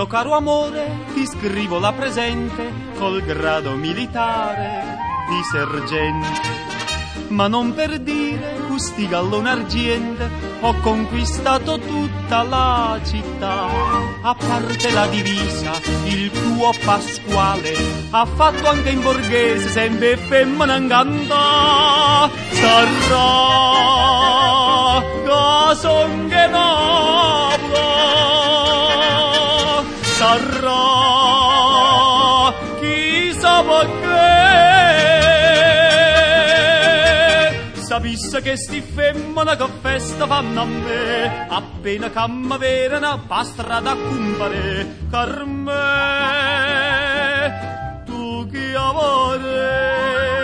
Mio caro amore, ti scrivo la presente col grado militare di sergente. Ma non per dire, questi gallone argente, ho conquistato tutta la città. A parte la divisa, il tuo Pasquale ha fatto anche in borghese, sempre femmina incanta. Sarà che son che Napoli, sarà chissà perché. Sapesse che sti femmina che festa fanno a me, appena che mi verano pa strada a compare, car me tu chi amore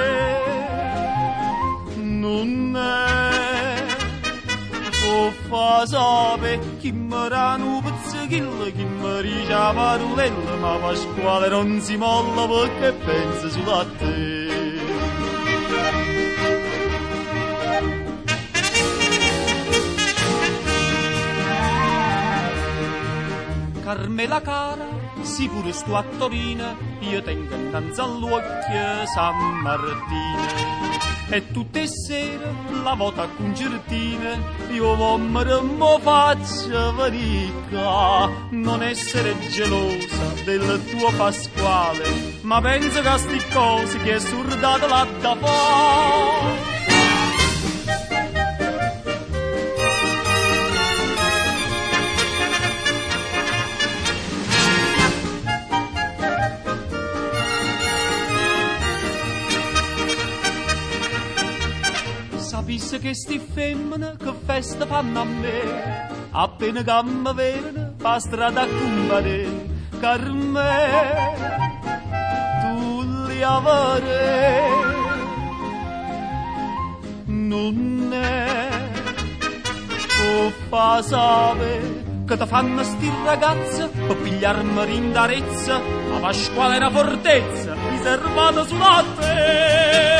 non è, o fa sapere chi mi rano pizzichilla, chi mi dice la parolella, ma Pasquale non si molla perché pensa solo a te. Carmela cara, sicuro sto a Torino, io tengo innanzi all'occhio San Martino. E tutte sere la vota con certine, io mo faccio venica. Non essere gelosa del tuo Pasquale, ma penso che a sti cose che è surdata là da fare. Sapesse che sti femmine che festa fanno a me, appena che mi vedono pa strada a compare, car me tu li avere non è, o fa sapere che ti fanno sti ragazzi per pigliarmi rindarezza, ma Pasquale è una fortezza riservata sulla te.